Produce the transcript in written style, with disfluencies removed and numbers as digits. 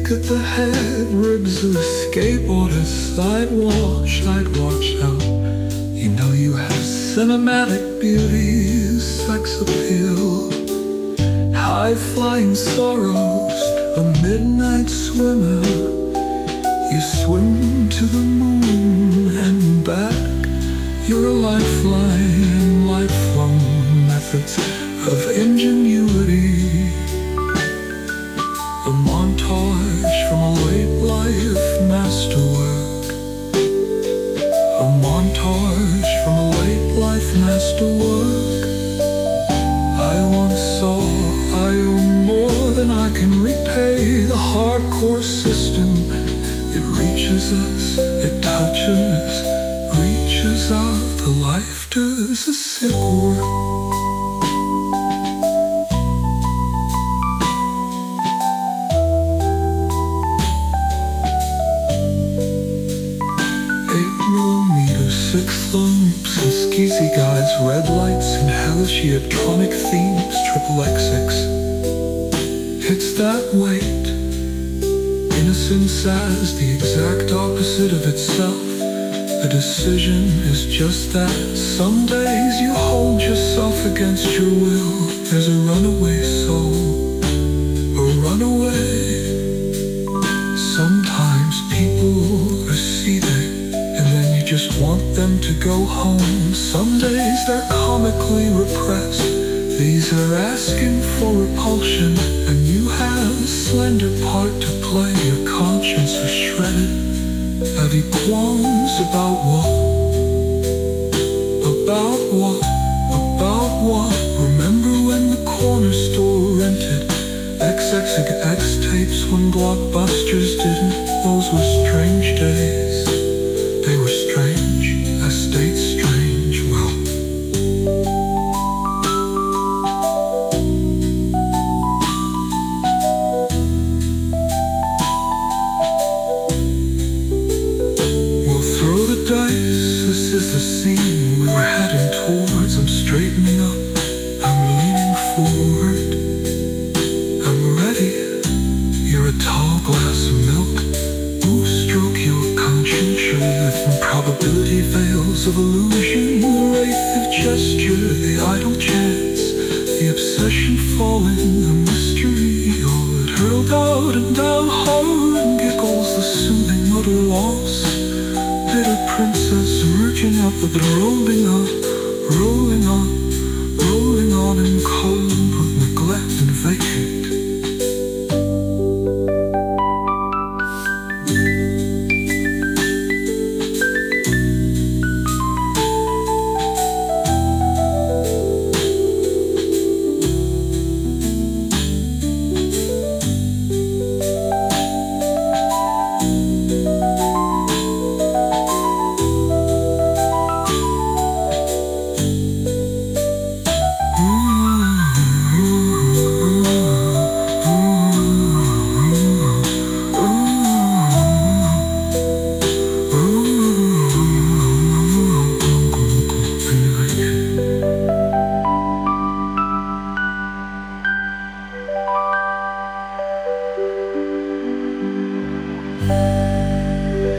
at the head, ribs of a skateboarder. I'd watch out. You know you have cinematic beauty, sex appeal, high-flying sorrows, a midnight swimmer. You swim to the moon and back. You're a lifeline, lifelong methods of ingenuity. A montage from a late life masterwork. A montage from a late life masterwork. I once saw I owe more than I can repay. The hardcore system, it reaches us, it touches, reaches out. The life does a sick work. Six lumps and skeezy guys, red lights and hellish electronic themes, triple XX. It's that weight. Innocence as the exact opposite of itself. A decision is just that. Some days you hold yourself against your will. There's a runaway soul, a runaway. Sometimes people are seething, just want them to go home. Some days they're comically repressed. These are asking for repulsion, and you have a slender part to play. Your conscience is shredded. Have you qualms about what? About what? About what? Remember when the corner store rented XXX tapes when Blockbusters didn't? Those were strange days. They were strange, I stayed strange, well. We'll throw the dice, this is the scene we were heading towards. I'm straightening up, I'm leaning forward. I'm ready, you're a tall glass of milk. Ooh, stroke your conscience. Probability veils of illusion, the wraith of gesture, the idle chance, the obsession falling, the mystery. Oh, it hurled out and down hard and giggles, the soothing mutter loss. Bitter princess emerging up, but rolling on, rolling on, rolling on in cold with neglect and vacant.